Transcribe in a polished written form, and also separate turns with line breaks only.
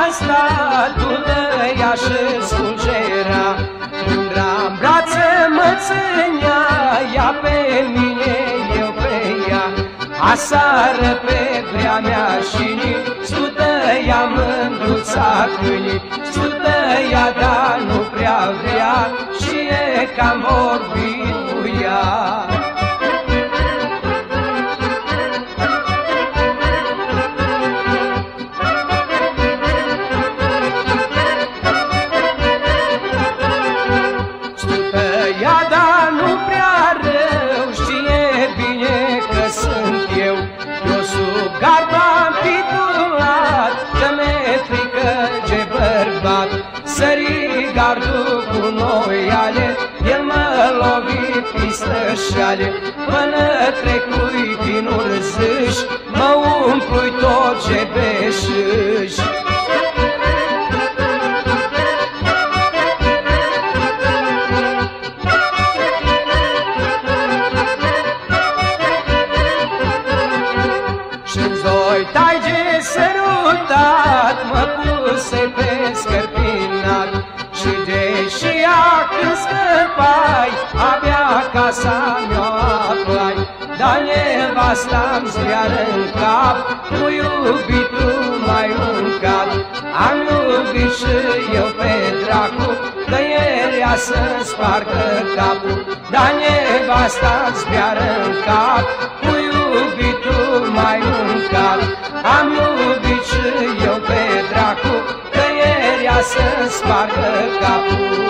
stat, tulăia și scungera, mândra-n brață mă ținea, ea pe mine, eu pe ea. Asară pe vrea mea și stutăia mândruța câinii, stutăia, dar nu prea vrea și e cam vorbit cu ea. Stutăia, dar nu prea rău, știe bine că sunt eu. Eu sub gard-am pitulat, că mi-e frică ce bărbat. Sări gardul cu noiale, el mă lovi pistășale. Până trecui din urzâși, mă umplui tot ce beșâși. Și-n doi taige sărutat, mă puse pe scărpinat. Și deși ea când scăpai, abia casa mi-o aflai. Dar nevasta-mi zbiară în cap, cu iubitul mai uncat. Am iubit și eu pe dracu, că ea să-mi spargă capul. Dar nevasta-mi zbiară în cap, cu iubitul mai uncat. Am iubit și eu pe dracu, că ea să-mi spargă capul.